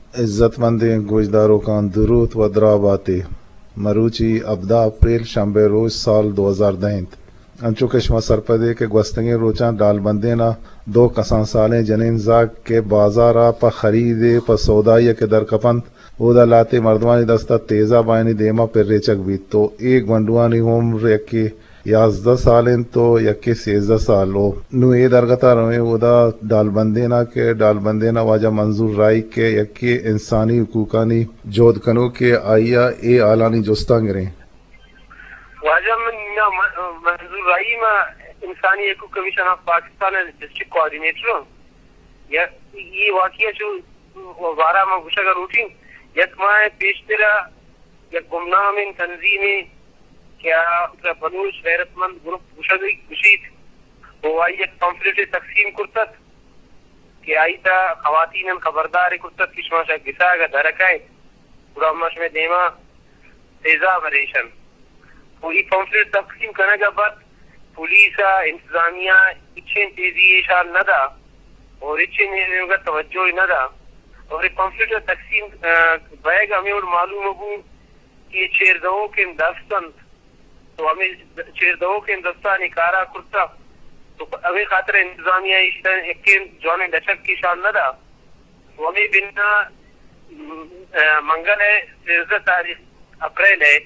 عزت مند گوجداروں کا درود و دراباتے مروچی 17 اپریل شنبه روز سال 2010 انچو کشمہ سرپدے کے گوستنگے روچاں ڈال بندے نا دو کسان سالیں جنین زاگ کے بازارا پا خریدے پا سودائی کے در کپند او دا لاتے مردوانی دستا تیزا بائنی دیما پر ریچک بیت تو ایک گنڈوانی عمر یکی 11 سالیں تو یکی 13 سالو نو اے درگتا روئے او دا ڈال بندے نا کے ڈال بندے نا واجہ منظور رائی کے یکی انسانی حقوقانی جود کنو کے آئیا اے آلانی جستا گریں واجہ منظور رائی ما انسانی حقوق commission of Pakistan district coordinator یہ واقعہ جو وارہ میں گوشہ روٹی یک ماہ پیشترہ یک گمنام تنظیم کیا بلوچ غیرت مند گروپ گشید وہ آئی ایک پمفلٹ تقسیم کرتت کہ آئی تا خواتین خبردار کرتت کشما شاہ گسا گا درکائے پورا مش میں دیما تیزاب ریشن پوری پمفلٹ تقسیم کرنے کے بعد پولیس انتظامیہ اچھیں تیزی شان نہ دا اور اچھیں کا توجہ نہ دا اور پمفلٹ تقسیم بیگ ہمیں اور معلوم ہو کہ چیردہوں کے دستن تو ہمیں چیردہوں کے دستہ نکارا کرتا تو ابھی خاطر انتظامیہ ایک جوان ڈچک کی شان نہ دا تو ہمیں بنا منگل ہے 13 تاریخ اپریل ہے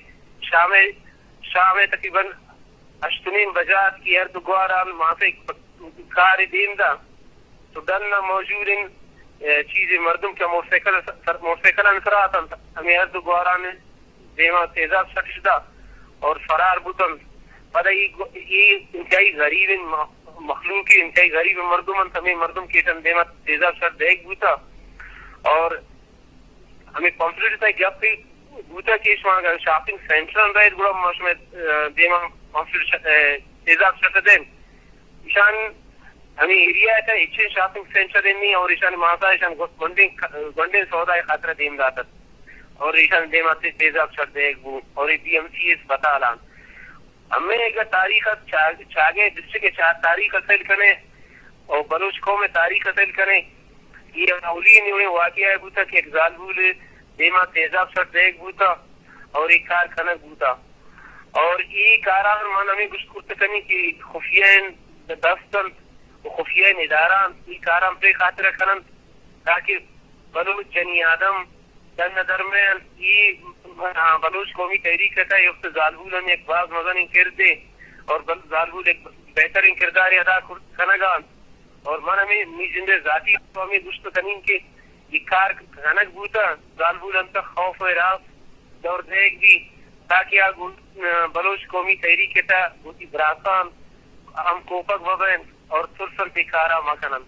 شام تقریباً 8 بجات کی اردگواران وہاں کار دین دا تو ڈن موجود ان چیزیں مردم کے موسیقل انصرات ہمیں اردگواران دیما تیزاب سٹشدہ اور فرار بوتن پدہ یہ انتہائی غریب مخلوق انتہائی غریب مردم ہمیں مردم کی دیما تیزاب سٹ دیکھ بوتا اور ہمیں پمفلٹ تھا گپ پہ بوتا کہ شاپنگ سینٹر رہے گڑا مش میں دیما پمفلٹ تیزاب سٹ دین ایشان ہمیں ایریا ہے اچھے شاپنگ سینٹر دینی اور ایشان ماسا ایشان گنڈے سودا خاطر دیم داتت اور ایشان دیما تیزاب سٹ دیکھ بو اور پی ایم سی اس بتالان ہمیں ایک تاریخ چاگے ڈسٹرکٹ تاریخ اصل کرنے اور بلوچ قوم میں تاریخ اصل کریں یہ اولی نے واقعہ ہے بوتا کہ ایک زالبول دیما تیزاب سٹ دیکھ بوتا اور ایک کار کھنک بوتا اور یہ کاران من ہمیں کچھ کرتے کرنی کہ خفیہ دستن خفیہ اداران یہ کاران پہ خاطر کھنن تاکہ بلوچ جنی آدم دن درمیان یہ بلوچ قومی تحریک کا یہ زالبول ہمیں ایک بعض مزن کردے اور زالبول ایک بہترین کردار ادا کنگان اور من ہمیں میزندے ذاتی تو ہمیں گشت کنین کے یہ کار کھنک بوتا زالبول انتا خوف و راف دور دیکھ بھی تاکہ بلوچ قومی تحریک تا بوتی براسان ہم کوپک وبین اور ترسن پیکارا مکنند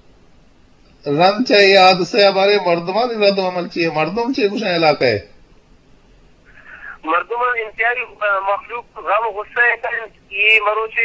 رن چاہیے یاد سے ہمارے مردمان رد عمل چاہیے مردم چاہیے کچھ علاقہ ہے مردمان انتہائی مخلوق غم غصہ ہے یہ مروچے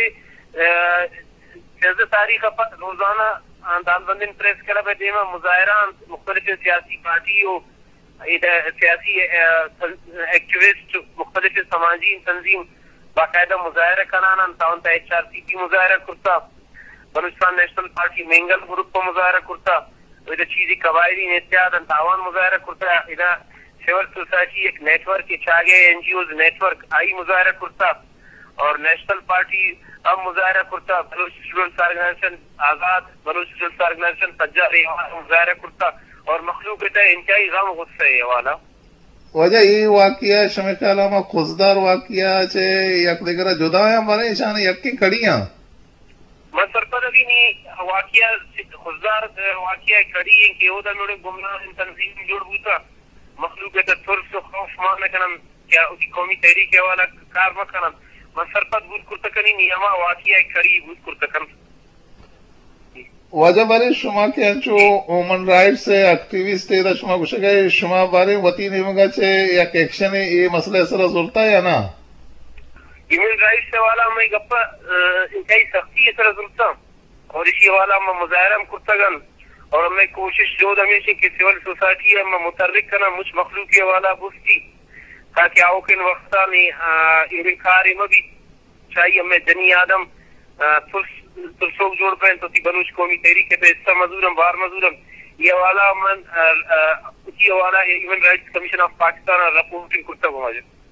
13 تاریخ روزانہ دال بندن پریس کلب دیما مظاہران مختلف سیاسی پارٹیوں سیاسی ایکٹیوسٹ مختلف سماجی تنظیم باقاعدہ مظاہرہ کنانا تاون تا HRCP مظاہرہ کرتا Balochistan national party Mengal group کو مظاہرہ کرتا ادھر چیزی قبائلی اتحاد تاوان مظاہرہ کرتا ادھر سول سوسائٹی ایک نیٹ ورک چاگے NGOز نیٹ ورک آئی مظاہرہ کرتا اور نیشنل پارٹی اب مظاہرہ کرتا Baloch students organisation Azad Baloch students organisation Sajjad مظاہرہ کرتا اور مخلوق انتہائی غم غصہ ہے والا وجہ یہ واقعہ شمی خیالہ میں خوزدار واقعہ چھے یک دیگر جدا ہے ہمارے اشانے یک کی کڑیاں میں سرپد ابھی نہیں واقعہ خوزدار واقعہ کڑی ہے کہ اودا میرے گمنام تنظیم جوڑ بوتا مخلوق ہے ترس و خوف مانا کنم کیا اسی قومی تحریک والا کار مکنم میں سرپد بود کرتکنی نیاما واقعہ کڑی بود کرتکن وجہ بارے شما کے انچو اومن رائٹ سے ایکٹیویسٹ ہے شما کچھ گئے شما بارے وطی نیمگا چھے یک ایکشن ہے یہ مسئلہ سر ضرورتا ہے یا نا ہیومن رائٹ سے والا میں گپا انتہائی سختی سر ضرورتا اور اسی والا میں مظاہرہ کرتگن اور میں کوشش جو ہمیشہ کہ سول سوسائٹی ہے میں متحرک کرنا مجھ مخلوقی والا بستی تاکہ آوکن وقتا میں انکار میں بھی چاہیے ہمیں جنی آدم ترسوک جوڑ پہن تو تی بلوچ قومی تحریک پہ حصہ مزورم بار مزورم یہ والا من ki wala Human Rights Commission of Pakistan ripoti kurta bamaje